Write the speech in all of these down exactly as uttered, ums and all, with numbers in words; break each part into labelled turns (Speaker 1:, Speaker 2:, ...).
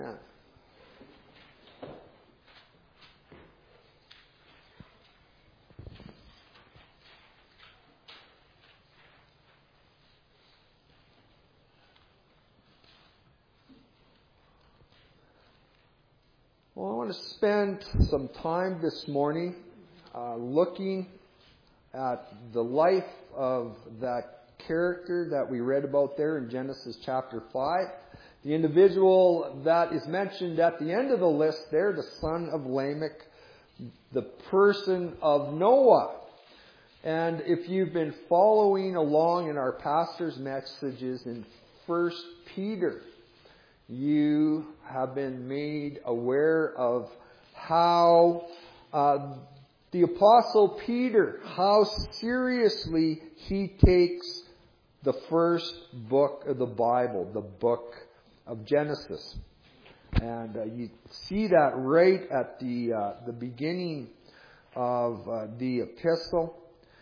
Speaker 1: Yeah. Well, I want to spend some time this morning uh, looking at the life of that character that we read about there in Genesis chapter five. The individual that is mentioned at the end of the list there, the son of Lamech, the person of Noah. And if you've been following along in our pastor's messages in First Peter, you have been made aware of how uh, the Apostle Peter, how seriously he takes the first book of the Bible, the book of Genesis. And uh, you see that right at the uh, the beginning of uh, the epistle,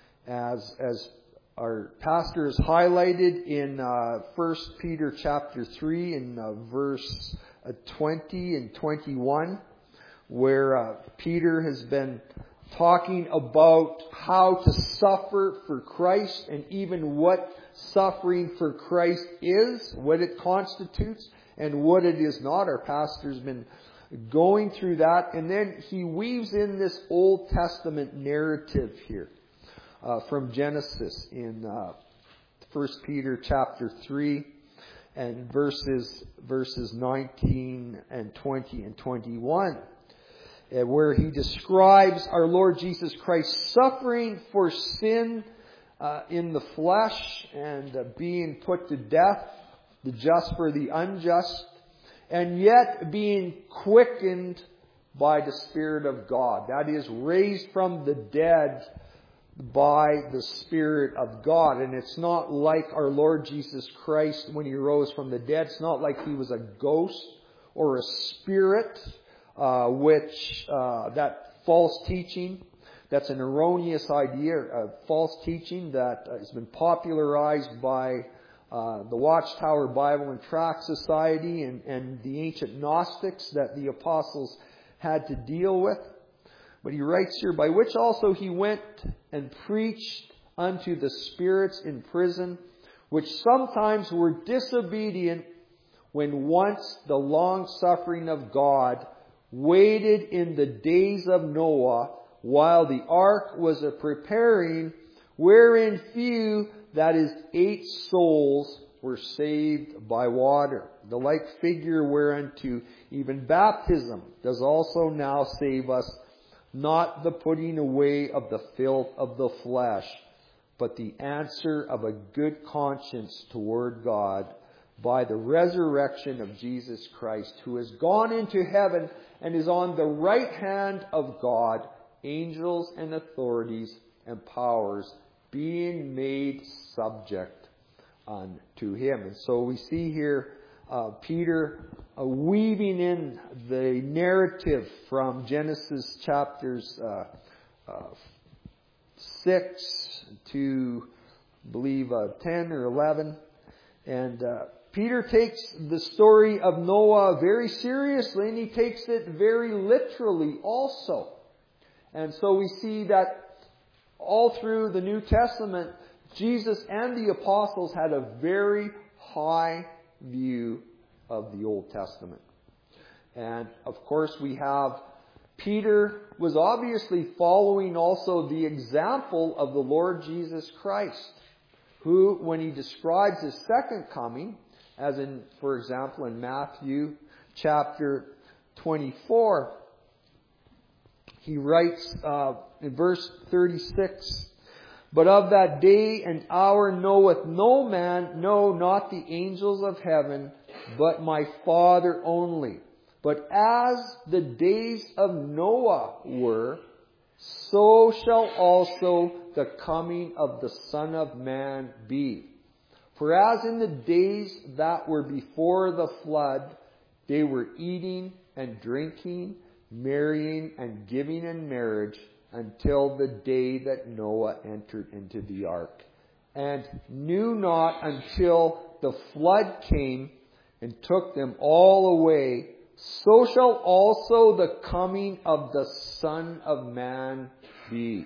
Speaker 1: as as our pastor has highlighted in uh, First Peter chapter three in uh, verse uh, twenty and twenty-one, where uh, Peter has been talking about how to suffer for Christ and even what suffering for Christ is, what it constitutes, and what it is not. Our pastor's been going through that, and then he weaves in this Old Testament narrative here uh, from Genesis in uh, First Peter chapter three and verses verses nineteen and twenty and twenty-one. Where he describes our Lord Jesus Christ suffering for sin uh, in the flesh and uh, being put to death, the just for the unjust, and yet being quickened by the Spirit of God. That is, raised from the dead by the Spirit of God. And it's not like our Lord Jesus Christ, when he rose from the dead, it's not like he was a ghost or a spirit. Uh, which, uh, that false teaching, that's an erroneous idea, a false teaching that uh, has been popularized by uh, the Watchtower Bible and Tract Society and, and the ancient Gnostics that the apostles had to deal with. But he writes here, by which also he went and preached unto the spirits in prison, which sometimes were disobedient, when once the long suffering of God waited in the days of Noah, while the ark was a preparing, wherein few, that is, eight souls, were saved by water. The like figure whereunto even baptism does also now save us, not the putting away of the filth of the flesh, but the answer of a good conscience toward God, by the resurrection of Jesus Christ, who has gone into heaven and is on the right hand of God, angels and authorities and powers being made subject unto him. And so we see here uh, Peter uh, weaving in the narrative from Genesis chapters uh, uh, six to, I believe, uh, ten or eleven. And uh, Peter takes the story of Noah very seriously, and he takes it very literally also. And so we see that all through the New Testament, Jesus and the apostles had a very high view of the Old Testament. And of course we have Peter was obviously following also the example of the Lord Jesus Christ, who, when he describes his second coming, as in, for example, in Matthew chapter twenty-four, he writes uh, in verse thirty-six, but of that day and hour knoweth no man, no, not the angels of heaven, but my Father only. But as the days of Noah were, so shall also the coming of the Son of Man be. For as in the days that were before the flood, they were eating and drinking, marrying and giving in marriage, until the day that Noah entered into the ark, and knew not until the flood came and took them all away. so shall also the coming of the Son of Man be.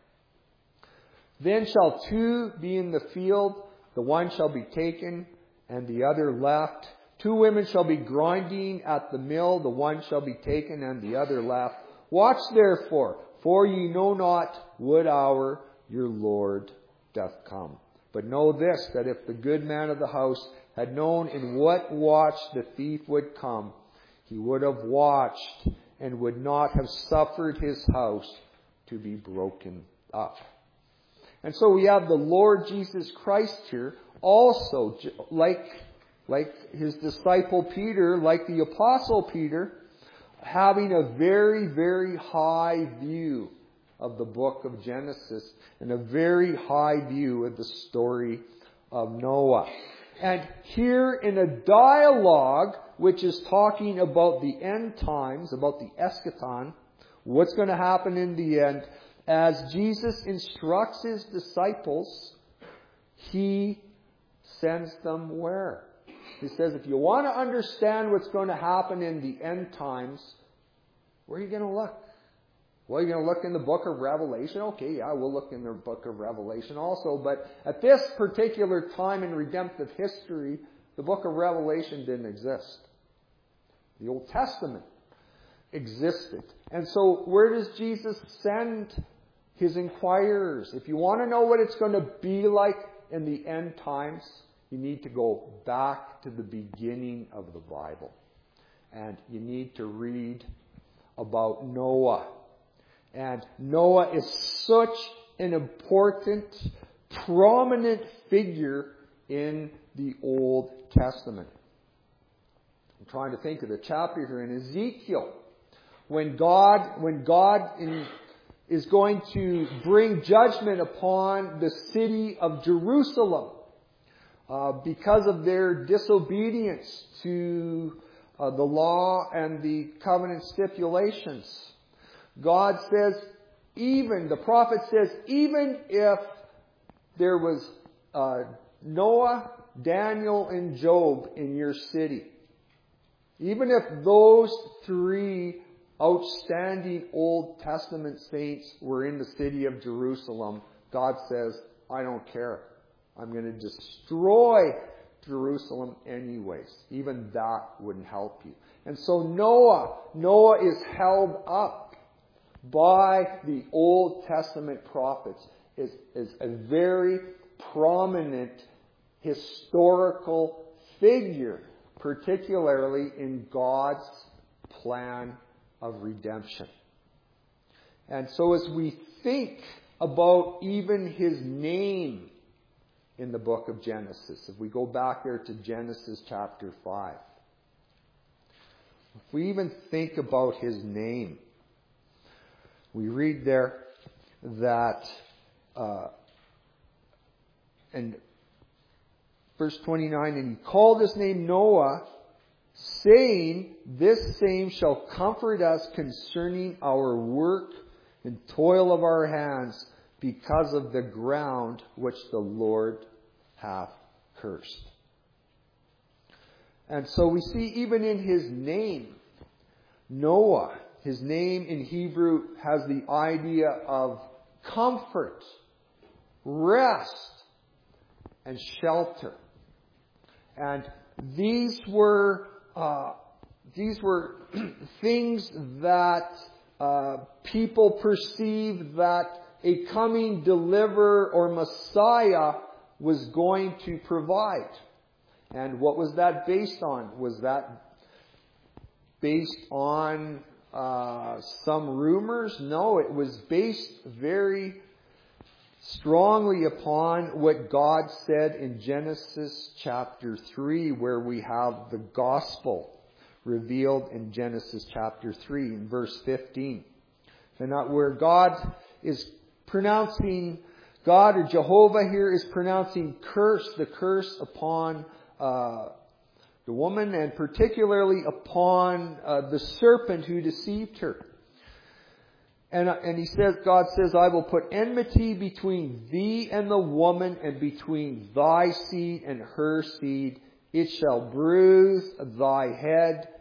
Speaker 1: Then shall two be in the field, the one shall be taken, and the other left. Two women shall be grinding at the mill, the one shall be taken, and the other left. Watch therefore, for ye know not what hour your Lord doth come. But know this, that if the good man of the house had known in what watch the thief would come, he would have watched and would not have suffered his house to be broken up. And so we have the Lord Jesus Christ here, also like, like his disciple Peter, like the Apostle Peter, having a very, very high view of the book of Genesis and a very high view of the story of Noah. And here in a dialogue which is talking about the end times, about the eschaton, what's going to happen in the end, as Jesus instructs his disciples, he sends them where? He says, if you want to understand what's going to happen in the end times, where are you going to look? Well, you're going to look in the book of Revelation? Okay, yeah, we'll look in the book of Revelation also. But at this particular time in redemptive history, the book of Revelation didn't exist. The Old Testament existed. And so where does Jesus send his inquirers? If you want to know what it's going to be like in the end times, you need to go back to the beginning of the Bible. And you need to read about Noah. And Noah is such an important, prominent figure in the Old Testament. I'm trying to think of the chapter here in Ezekiel. When God, when God in, is going to bring judgment upon the city of Jerusalem uh, because of their disobedience to uh, the law and the covenant stipulations. God says, even, the prophet says, even if there was uh, Noah, Daniel, and Job in your city, even if those three outstanding Old Testament saints were in the city of Jerusalem, God says, I don't care. I'm going to destroy Jerusalem anyways. Even that wouldn't help you. And so Noah, Noah is held up by the Old Testament prophets is, is a very prominent historical figure, particularly in God's plan of redemption. And so as we think about even his name in the book of Genesis, if we go back there to Genesis chapter five, if we even think about his name, we read there that, uh, in verse twenty-nine, and he called his name Noah, saying, this same shall comfort us concerning our work and toil of our hands, because of the ground which the Lord hath cursed. And so we see even in his name, Noah, his name in Hebrew has the idea of comfort, rest, and shelter. And these were uh, these were things that uh, people perceived that a coming deliverer or Messiah was going to provide. And what was that based on? Was that based on Uh, some rumors? No, it was based very strongly upon what God said in Genesis chapter three, where we have the gospel revealed in Genesis chapter three, in verse fifteen. And not where God is pronouncing, God or Jehovah here is pronouncing curse, the curse upon uh the woman, and particularly upon uh, the serpent who deceived her. And, uh, and he says, God says, I will put enmity between thee and the woman, and between thy seed and her seed. It shall bruise thy head,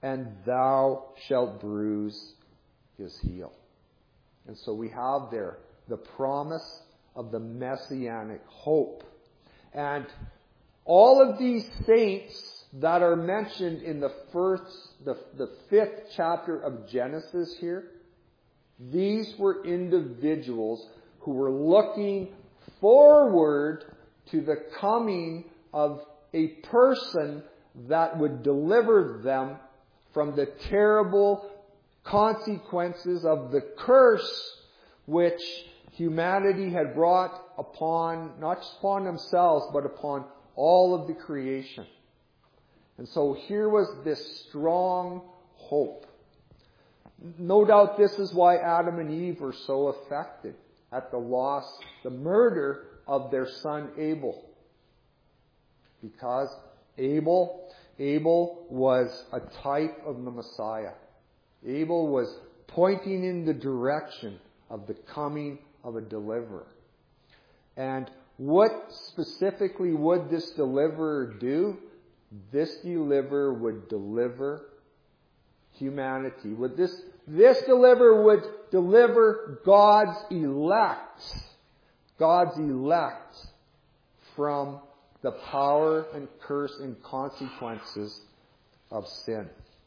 Speaker 1: and thou shalt bruise his heel. And so we have there the promise of the messianic hope. And all of these saints that are mentioned in the first, the, the fifth chapter of Genesis here, these were individuals who were looking forward to the coming of a person that would deliver them from the terrible consequences of the curse which humanity had brought upon, not just upon themselves, but upon all of the creation. And so here was this strong hope. No doubt this is why Adam and Eve were so affected at the loss, the murder of their son Abel. Because Abel, Abel was a type of the Messiah. Abel was pointing in the direction of the coming of a deliverer. And what specifically would this deliverer do? This deliverer would deliver humanity. Would this, this deliverer would deliver God's elect, God's elect from the power and curse and consequences of sin.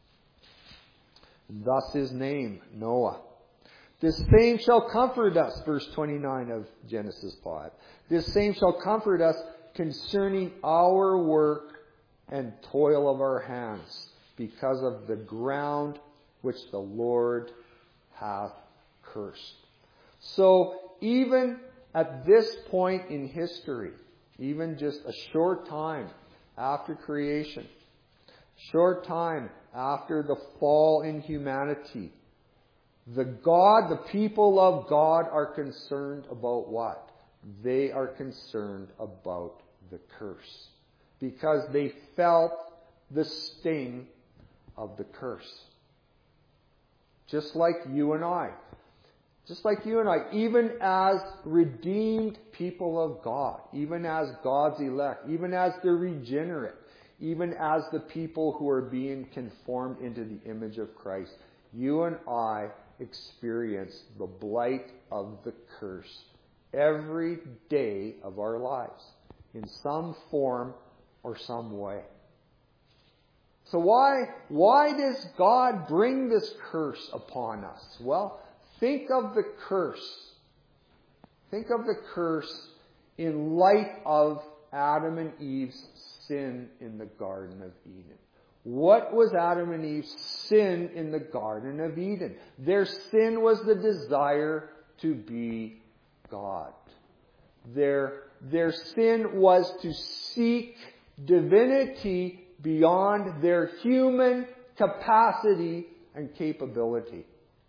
Speaker 1: Thus his name, Noah. This same shall comfort us, verse twenty-nine of Genesis five. This same shall comfort us concerning our work and toil of our hands, because of the ground which the Lord hath cursed. So even at this point in history, even just a short time after creation, short time after the fall in humanity, the God, the people of God are concerned about what? They are concerned about the curse. Because they felt the sting of the curse. Just like you and I. Just like you and I. Even as redeemed people of God. Even as God's elect. Even as the regenerate. Even as the people who are being conformed into the image of Christ. You and I experience the blight of the curse every day of our lives. In some form or some way. So why, why does God bring this curse upon us? Well, think of the curse. Think of the curse in light of Adam and Eve's sin in the Garden of Eden. What was Adam and Eve's sin in the Garden of Eden? Their sin was the desire to be God. Their, their sin was to seek divinity beyond their human capacity and capability.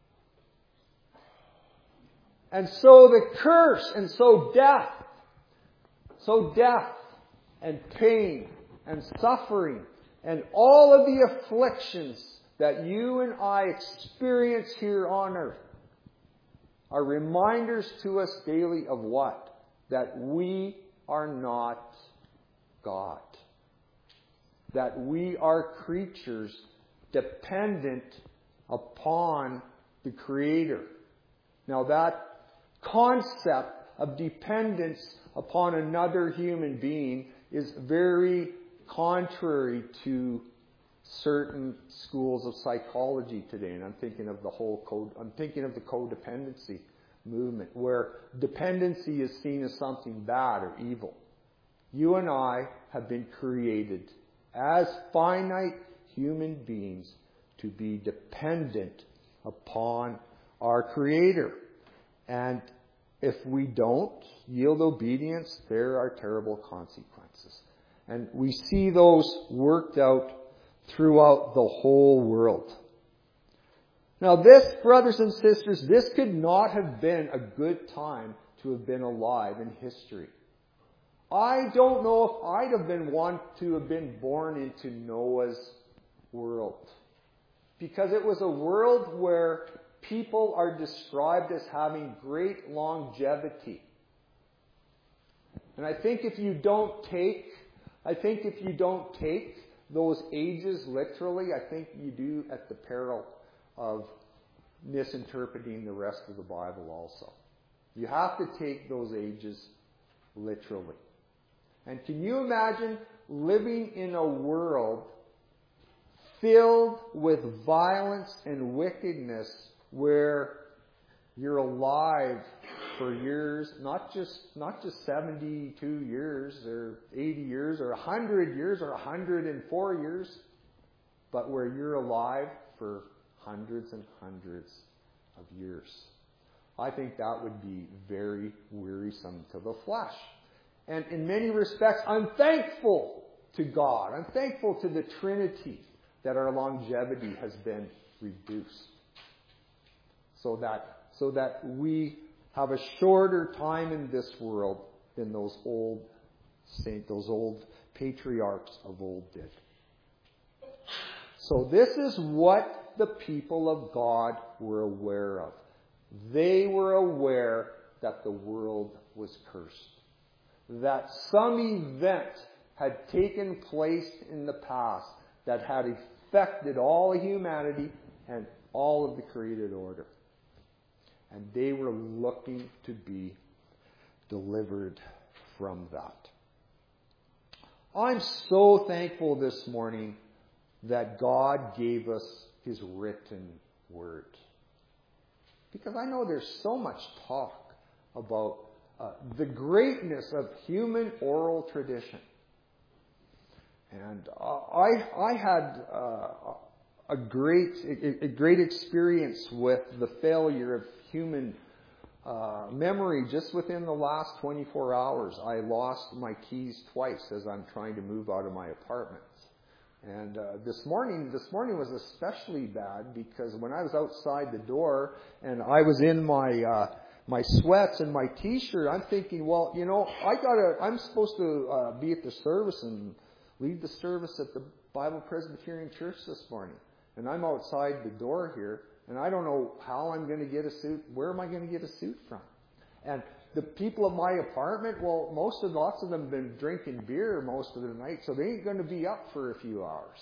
Speaker 1: And so the curse, and so death, so death and pain and suffering and all of the afflictions that you and I experience here on earth are reminders to us daily of what? That we are not God. That we are creatures dependent upon the Creator. Now that concept of dependence upon another human being is very contrary to certain schools of psychology today. And I'm thinking of the whole code, I'm thinking of the codependency movement, where dependency is seen as something bad or evil. You and I have been created as finite human beings to be dependent upon our Creator. And if we don't yield obedience, there are terrible consequences. And we see those worked out throughout the whole world. Now this, brothers and sisters, this could not have been a good time to have been alive in history. I don't know if I'd have been one to have been born into Noah's world. Because it was a world where people are described as having great longevity. And I think if you don't take, I think if you don't take those ages literally, I think you do at the peril of misinterpreting the rest of the Bible also. You have to take those ages literally. And can you imagine living in a world filled with violence and wickedness where you're alive for years, not just not just seventy-two years or eighty years or one hundred years or one hundred four years, but where you're alive for hundreds and hundreds of years. I think that would be very wearisome to the flesh. And in many respects, I'm thankful to God. I'm thankful to the Trinity that our longevity has been reduced. So that, so that we have a shorter time in this world than those old saints, those old patriarchs of old did. So this is what the people of God were aware of. They were aware that the world was cursed. That some event had taken place in the past that had affected all of humanity and all of the created order. And they were looking to be delivered from that. I'm so thankful this morning that God gave us His written Word. Because I know there's so much talk about uh, the greatness of human oral tradition. And uh, I, I had uh, a great, a, a great experience with the failure of human uh, memory just within the last twenty-four hours. I lost my keys twice as I'm trying to move out of my apartment. And uh, this morning, this morning was especially bad because when I was outside the door and I was in my uh, my sweats and my t-shirt, I'm thinking, well, you know, I gotta, I'm supposed to uh, be at the service and lead the service at the Bible Presbyterian Church this morning, and I'm outside the door here, and I don't know how I'm going to get a suit. Where am I going to get a suit from? And the people of my apartment, well, most of, lots of them have been drinking beer most of the night, so they ain't going to be up for a few hours.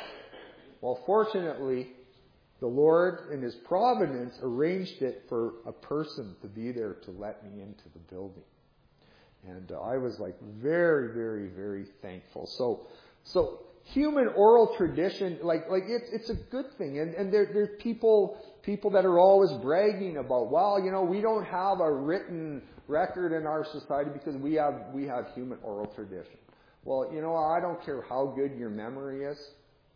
Speaker 1: Well, fortunately, the Lord in His providence arranged it for a person to be there to let me into the building. And uh, I was like very, very, very thankful. So, so human oral tradition, like, like it's, it's a good thing. And, and there, there's people, people that are always bragging about, well, you know, we don't have a written record in our society because we have, we have human oral tradition. Well, you know, I don't care how good your memory is,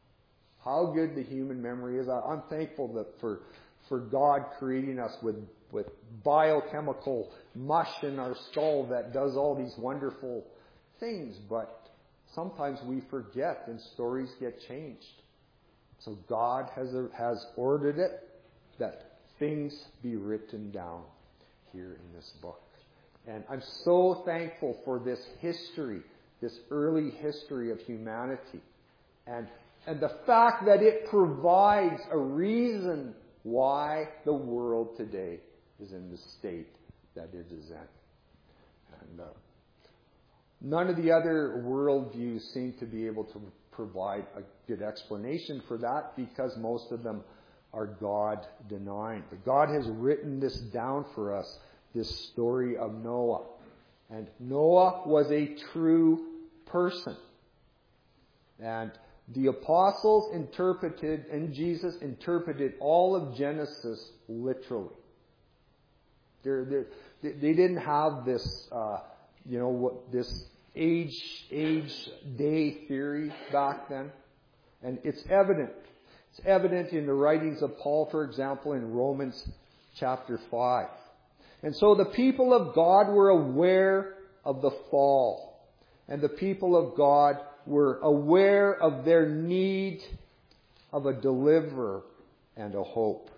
Speaker 1: how good the human memory is. I, I'm thankful that for, for God creating us with, with biochemical mush in our skull that does all these wonderful things. But sometimes we forget and stories get changed. So God has, has ordered it that things be written down here in this book. And I'm so thankful for this history, this early history of humanity. And, and the fact that it provides a reason why the world today is in the state that it is in. And uh, none of the other worldviews seem to be able to provide a good explanation for that because most of them are God-denying. But God has written this down for us, this story of Noah. And Noah was a true person. And the apostles interpreted, and Jesus interpreted all of Genesis literally. They're, they're, they didn't have this, uh, you know, what this age, age, day theory back then. And it's evident. It's evident in the writings of Paul, for example, in Romans chapter five. And so the people of God were aware of the fall. And the people of God were aware of their need of a deliverer and a hope.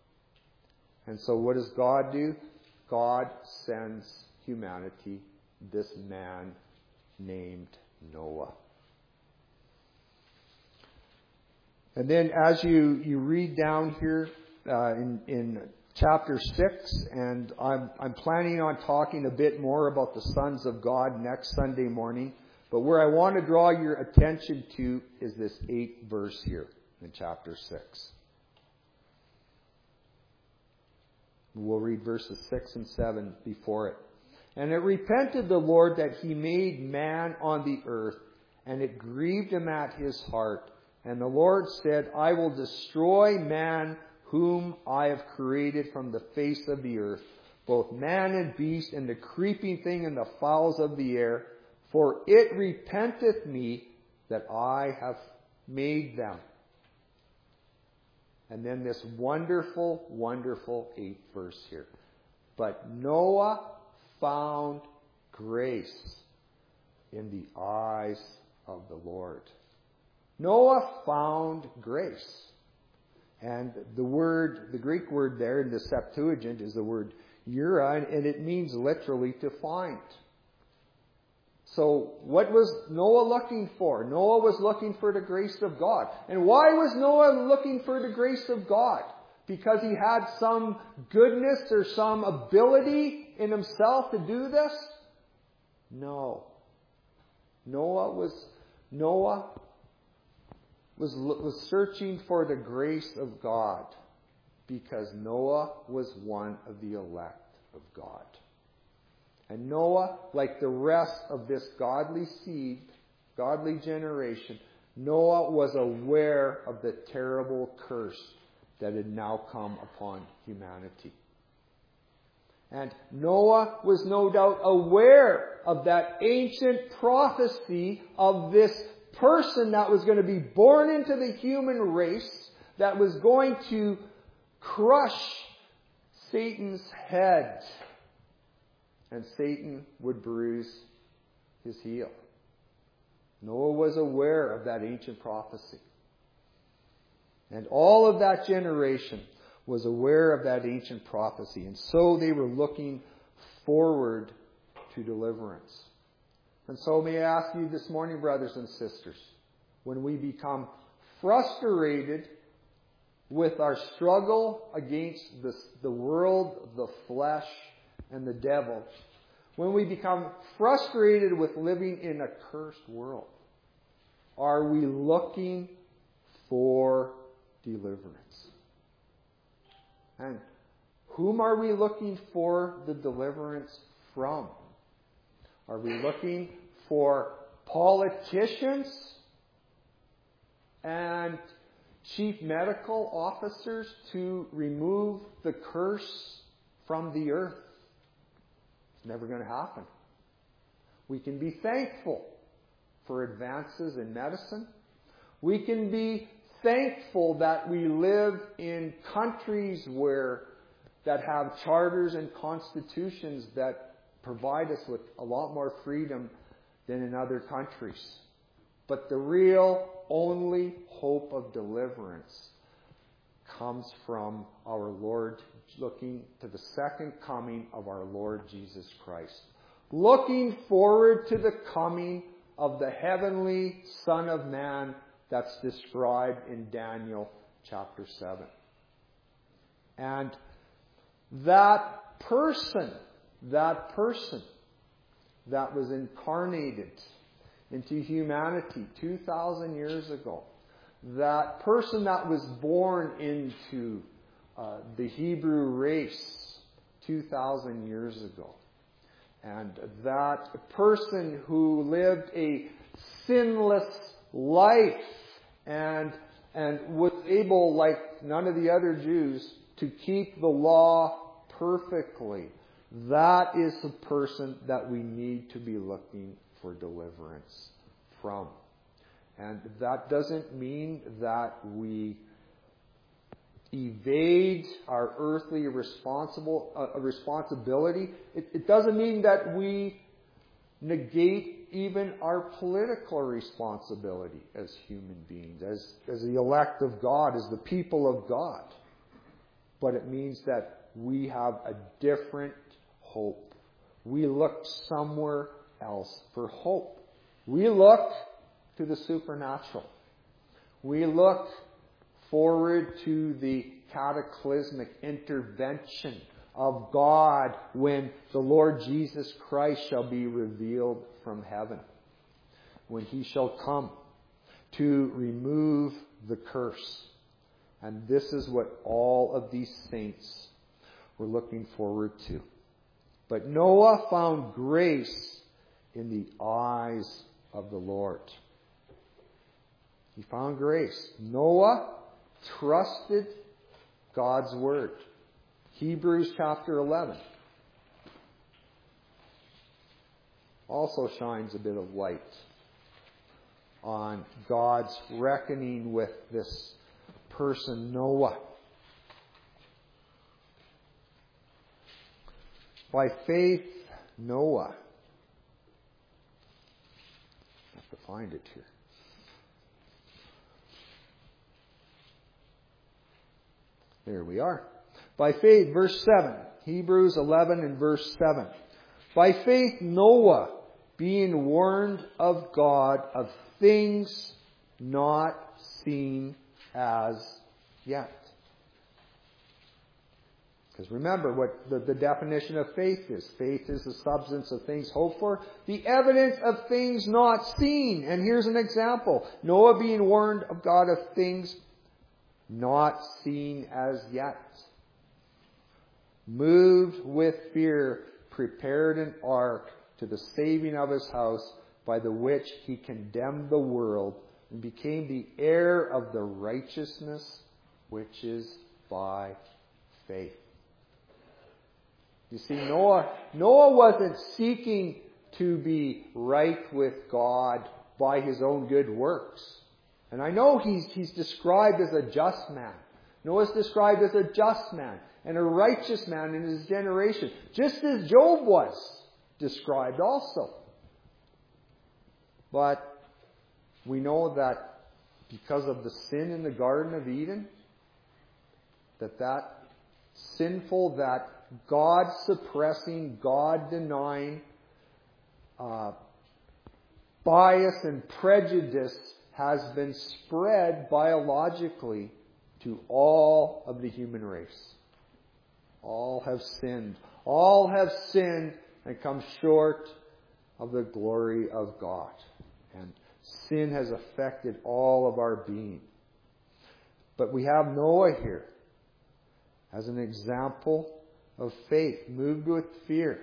Speaker 1: And so what does God do? God sends humanity this man named Noah. And then as you, you read down here uh, in, in chapter six, and I'm, I'm planning on talking a bit more about the sons of God next Sunday morning, But where I want to draw your attention to is this eighth verse here in chapter six. We'll read verses six and seven before it. And it repented the Lord that he made man on the earth, and it grieved him at his heart. And the Lord said, I will destroy man whom I have created from the face of the earth, both man and beast, and the creeping thing and the fowls of the air, for it repenteth me that I have made them. And then this wonderful, wonderful eighth verse here. But Noah found grace in the eyes of the Lord. Noah found grace. And the word, the Greek word there in the Septuagint is the word eura, and it means literally to find. So what was Noah looking for? Noah was looking for the grace of God. And why was Noah looking for the grace of God? Because he had some goodness or some ability in himself to do this? No. Noah was Noah was, was searching for the grace of God because Noah was one of the elect of God. And Noah, like the rest of this godly seed, godly generation, Noah was aware of the terrible curse that had now come upon humanity. And Noah was no doubt aware of that ancient prophecy of this person that was going to be born into the human race, that was going to crush Satan's head. And Satan would bruise his heel. Noah was aware of that ancient prophecy. And all of that generation was aware of that ancient prophecy. And so they were looking forward to deliverance. And so may I ask you this morning, brothers and sisters, when we become frustrated with our struggle against this, the world, the flesh, and the devil, when we become frustrated with living in a cursed world, are we looking for deliverance? And whom are we looking for the deliverance from? Are we looking for politicians and chief medical officers to remove the curse from the earth? It's never going to happen. We can be thankful for advances in medicine. We can be thankful that we live in countries where that have charters and constitutions that provide us with a lot more freedom than in other countries. But the real only hope of deliverance comes from our Lord, looking to the second coming of our Lord Jesus Christ. Looking forward to the coming of the heavenly Son of Man that's described in Daniel chapter seven. And that person, that person that was incarnated into humanity two thousand years ago, that person that was born into uh, the Hebrew race two thousand years ago, and that person who lived a sinless life and and was able, like none of the other Jews, to keep the law perfectly. That is the person that we need to be looking for deliverance from. And that doesn't mean that we evade our earthly responsible uh, responsibility. It, it doesn't mean that we negate even our political responsibility as human beings, as, as the elect of God, as the people of God. But it means that we have a different hope. We look somewhere else for hope. We look to the supernatural. We look forward to the cataclysmic intervention of God when the Lord Jesus Christ shall be revealed from heaven. when He shall come to remove the curse. And this is what all of these saints were looking forward to. But Noah found grace in the eyes of the Lord. He found grace. Noah trusted God's Word. Hebrews chapter eleven also shines a bit of light on God's reckoning with this person, Noah. By faith, Noah. I have to find it here. There we are. By faith, verse seven. Hebrews eleven and verse seven. By faith, Noah, being warned of God of things not seen as yet. Because remember what the, the definition of faith is. Faith is the substance of things hoped for, the evidence of things not seen. And here's an example. Noah being warned of God of things not seen as yet. Moved with fear, prepared an ark to the saving of his house, by the which he condemned the world and became the heir of the righteousness which is by faith. You see, Noah, Noah wasn't seeking to be right with God by his own good works. And I know he's, he's described as a just man. Noah's described as a just man and a righteous man in his generation, just as Job was described also. But we know that because of the sin in the Garden of Eden, that that sinful, that God-suppressing, God-denying uh, bias and prejudice has been spread biologically to all of the human race. All have sinned. All have sinned and come short of the glory of God. And sin has affected all of our being. But we have Noah here as an example of faith, moved with fear.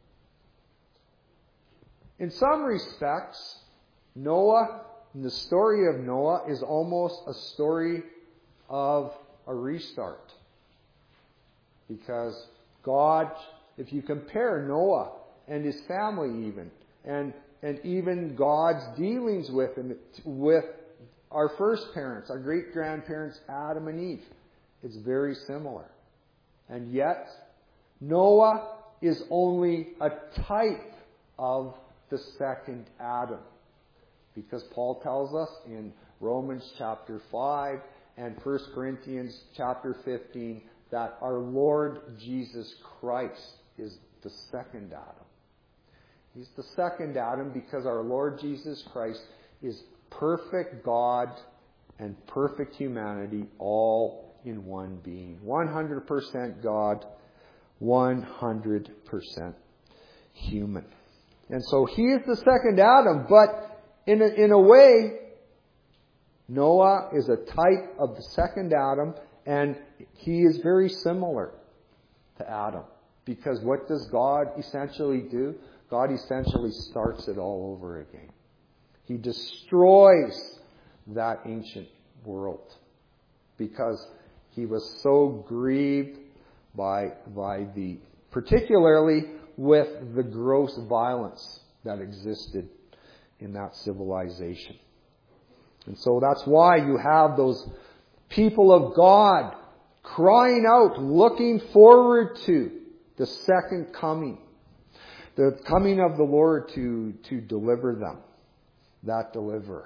Speaker 1: In some respects, Noah, the story of Noah is almost a story of a restart. Because God, if you compare Noah and his family even, and and even God's dealings with him, with our first parents, our great-grandparents, Adam and Eve, it's very similar. And yet, Noah is only a type of the second Adam. Because Paul tells us in Romans chapter five and First Corinthians chapter fifteen that our Lord Jesus Christ is the second Adam. He's the second Adam because our Lord Jesus Christ is perfect God and perfect humanity all in one being. one hundred percent God, one hundred percent human. And so he is the second Adam, but in a, in a way, Noah is a type of the second Adam, and he is very similar to Adam. Because what does God essentially do? God essentially starts it all over again. He destroys that ancient world because he was so grieved by, by the, particularly with the gross violence that existed in that civilization. And so that's why you have those people of God crying out, looking forward to the second coming. The coming of the Lord to, to deliver them. That deliverer.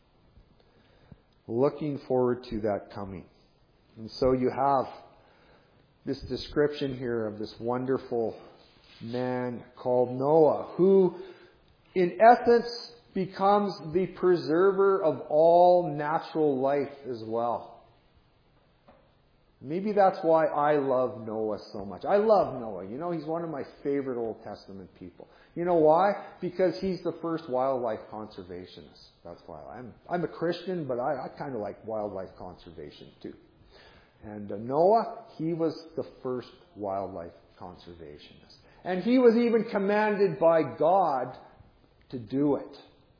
Speaker 1: Looking forward to that coming. And so you have this description here of this wonderful man called Noah, who in essence becomes the preserver of all natural life as well. Maybe that's why I love Noah so much. I love Noah. You know, he's one of my favorite Old Testament people. You know why? Because he's the first wildlife conservationist. That's why. I'm I'm a Christian, but I, I kind of like wildlife conservation too. And uh, Noah, he was the first wildlife conservationist. And he was even commanded by God to do it.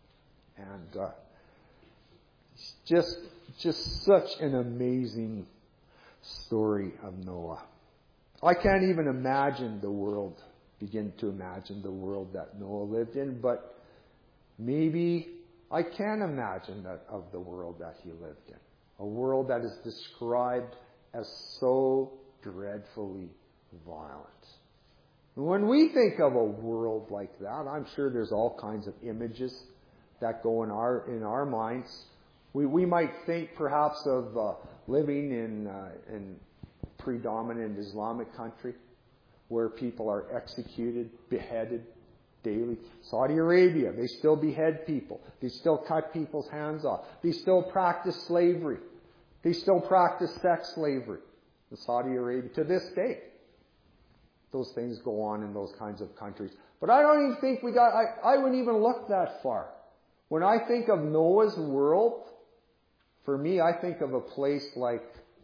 Speaker 1: And uh, it's just, just such an amazing story of Noah. I can't even imagine the world, begin to imagine the world that Noah lived in, but maybe I can imagine that of the world that he lived in. A world that is described as so dreadfully violent. When we think of a world like that, I'm sure there's all kinds of images that go in our in our minds. We we might think perhaps of uh, living in uh, in predominant Islamic country where people are executed, beheaded daily. Saudi Arabia, they still behead people. They still cut people's hands off. They still practice slavery. They still practice sex slavery in Saudi Arabia to this day. Those things go on in those kinds of countries. But I don't even think we got, I, I wouldn't even look that far. When I think of Noah's world, for me, I think of a place like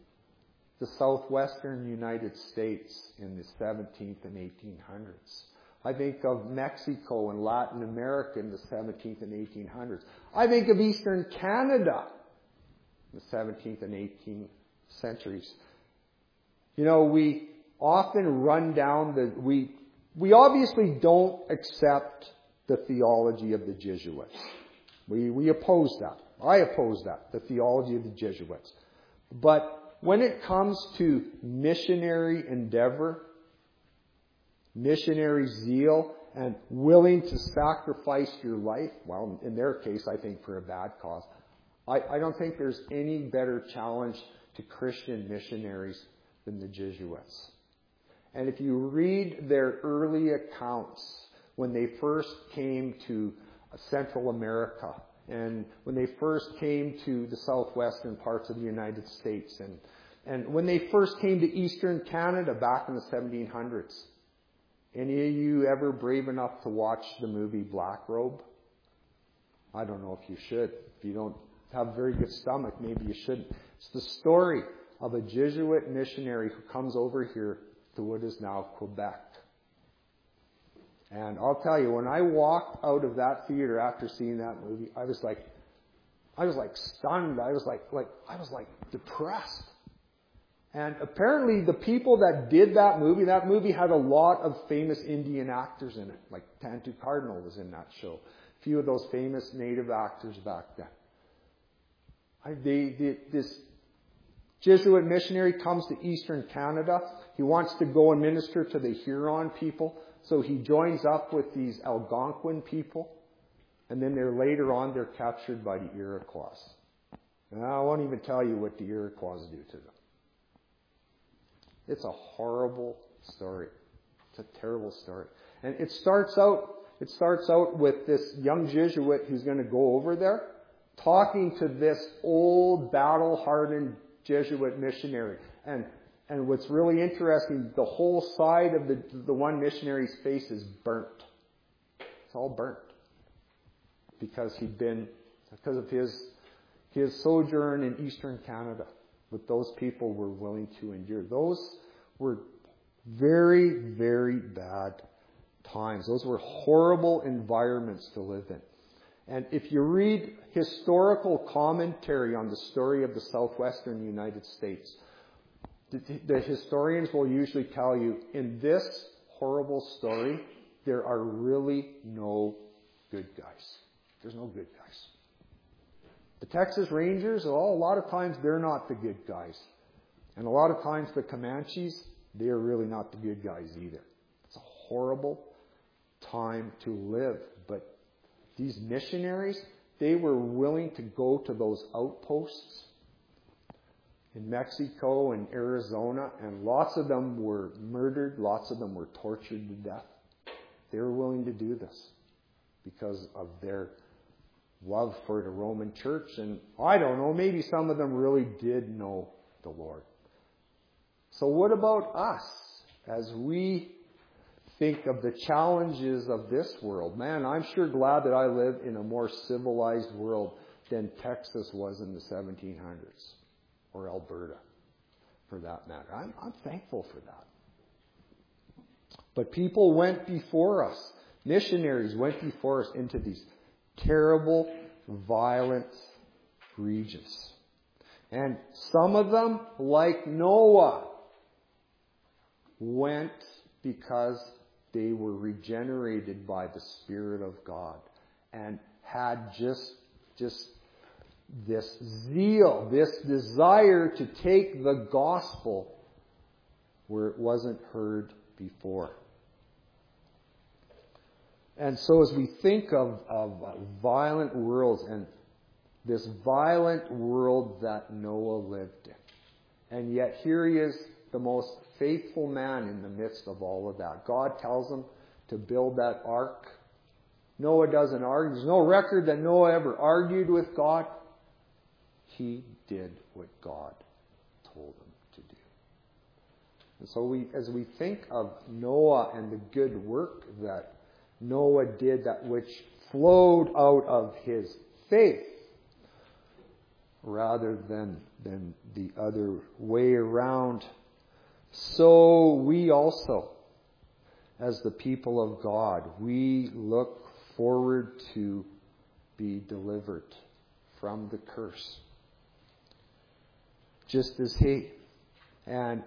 Speaker 1: the southwestern United States in the seventeenth and eighteen hundreds. I think of Mexico and Latin America in the seventeenth and eighteen hundreds. I think of Eastern Canada in the seventeenth and eighteenth centuries. You know, we often run down the, we, we obviously don't accept the theology of the Jesuits. We, we oppose that. I oppose that, the theology of the Jesuits. But when it comes to missionary endeavor, missionary zeal, and willing to sacrifice your life, well, in their case, I think for a bad cause, I, I don't think there's any better challenge to Christian missionaries than the Jesuits. And if you read their early accounts when they first came to Central America and when they first came to the southwestern parts of the United States and, and when they first came to Eastern Canada back in the seventeen hundreds, any of you ever brave enough to watch the movie Black Robe? I don't know if you should. If you don't have a very good stomach, maybe you shouldn't. It's the story of a Jesuit missionary who comes over here to what is now Quebec. And I'll tell you, when I walked out of that theater after seeing that movie, I was like, I was like stunned. I was like, like, I was like depressed. And apparently the people that did that movie, that movie had a lot of famous Indian actors in it. Like Tantu Cardinal was in that show. A few of those famous native actors back then. I, they, they, this Jesuit missionary comes to Eastern Canada. He wants to go and minister to the Huron people. So he joins up with these Algonquin people. And then they're later on, they're captured by the Iroquois. And I won't even tell you what the Iroquois do to them. It's a horrible story. It's a terrible story. And it starts out, it starts out with this young Jesuit who's going to go over there talking to this old battle-hardened Jesuit missionary. And and what's really interesting, the whole side of the the one missionary's face is burnt. It's all burnt. Because he'd been, because of his his sojourn in Eastern Canada. What those people were willing to endure. Those were very, very bad times. Those were horrible environments to live in. And if you read historical commentary on the story of the southwestern United States, the, the historians will usually tell you, in this horrible story, there are really no good guys. There's no good guys. The Texas Rangers, well, a lot of times they're not the good guys. And a lot of times the Comanches, they're really not the good guys either. It's a horrible time to live. But these missionaries, they were willing to go to those outposts in Mexico and Arizona, and lots of them were murdered, lots of them were tortured to death. They were willing to do this because of their love for the Roman Church. And I don't know, maybe some of them really did know the Lord. So what about us as we think of the challenges of this world? Man, I'm sure glad that I live in a more civilized world than Texas was in the seventeen hundreds, or Alberta, for that matter. I'm, I'm thankful for that. But people went before us. Missionaries went before us into these terrible, violent regions. And some of them, like Noah, went because they were regenerated by the Spirit of God and had just, just this zeal, this desire to take the gospel where it wasn't heard before. And so as we think of, of violent worlds and this violent world that Noah lived in, and yet here he is, the most faithful man in the midst of all of that. God tells him to build that ark. Noah doesn't argue. There's no record that Noah ever argued with God. He did what God told him to do. And so we, as we think of Noah and the good work that Noah did, that which flowed out of his faith, rather than, than the other way around, so we also, as the people of God, we look forward to be delivered from the curse. Just as he. And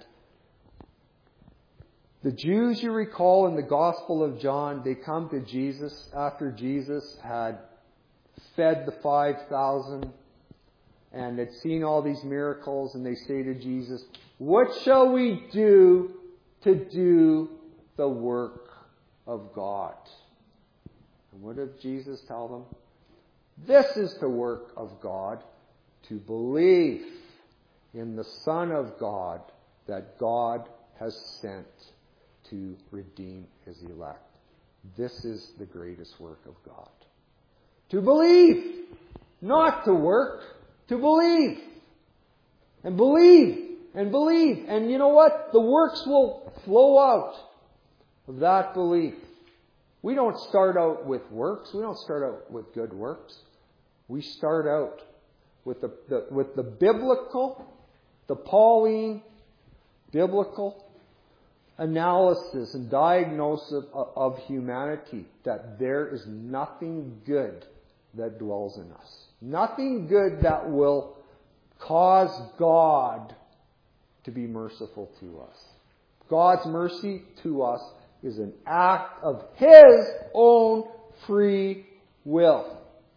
Speaker 1: the Jews, you recall, in the Gospel of John, they come to Jesus after Jesus had fed the five thousand and had seen all these miracles, and they say to Jesus, "What shall we do to do the work of God?" And what did Jesus tell them? This is the work of God, to believe in the Son of God that God has sent to redeem His elect. This is the greatest work of God. To believe, not to work, to believe. And believe, and believe. And you know what? The works will flow out of that belief. We don't start out with works. We don't start out with good works. We start out with the, the with the biblical, the Pauline, biblical analysis and diagnosis of, of humanity, that there is nothing good that dwells in us. Nothing good that will cause God to be merciful to us. God's mercy to us is an act of His own free will.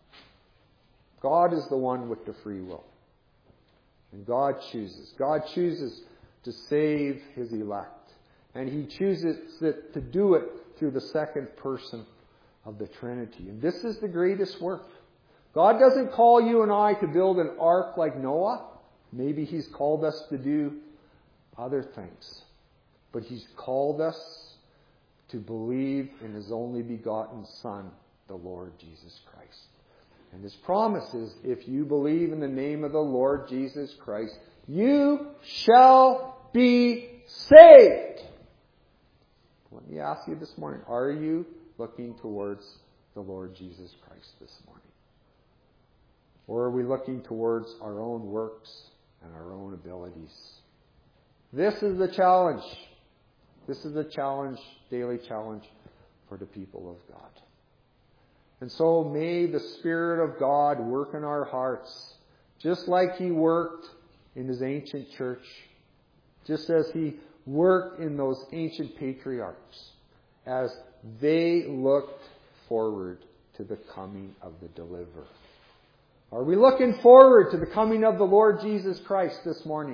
Speaker 1: God is the one with the free will. And God chooses. God chooses to save His elect. And He chooses to do it through the second person of the Trinity. And this is the greatest work. God doesn't call you and I to build an ark like Noah. Maybe He's called us to do other things. But He's called us to believe in His only begotten Son, the Lord Jesus Christ. And His promise is, if you believe in the name of the Lord Jesus Christ, you shall be saved. Let me ask you this morning, are you looking towards the Lord Jesus Christ this morning? Or are we looking towards our own works and our own abilities? This is the challenge. This is the challenge, daily challenge for the people of God. And so may the Spirit of God work in our hearts, just like He worked in His ancient church, just as He worked in those ancient patriarchs, as they looked forward to the coming of the deliverer. Are we looking forward to the coming of the Lord Jesus Christ this morning?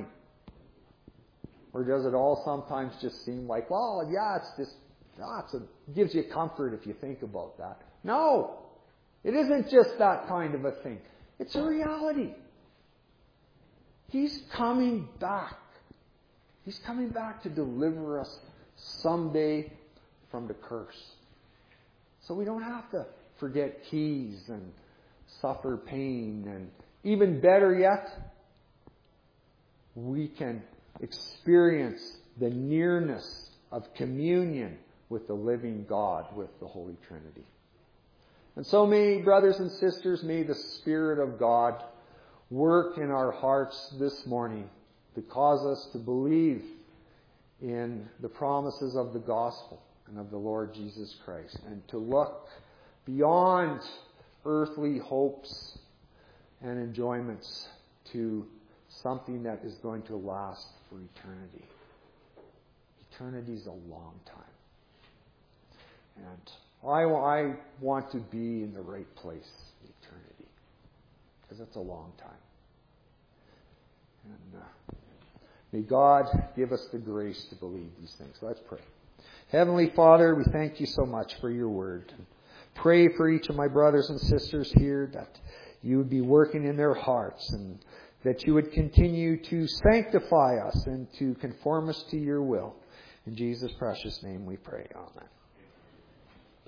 Speaker 1: Or does it all sometimes just seem like, well, yeah, it's just, oh, it's a, it gives you comfort if you think about that. No! It isn't just that kind of a thing. It's a reality. He's coming back. He's coming back to deliver us someday from the curse. So we don't have to forget keys and suffer pain. And even better yet, we can experience the nearness of communion with the living God, with the Holy Trinity. And so may, brothers and sisters, may the Spirit of God work in our hearts this morning to cause us to believe in the promises of the gospel and of the Lord Jesus Christ, and to look beyond earthly hopes and enjoyments to something that is going to last for eternity. Eternity is a long time. And I, I want to be in the right place in eternity, because it's a long time. And uh, may God give us the grace to believe these things. Let's pray. Heavenly Father, we thank you so much for your word. Pray for each of my brothers and sisters here that you would be working in their hearts, and that you would continue to sanctify us and to conform us to your will. In Jesus' precious name we pray. Amen.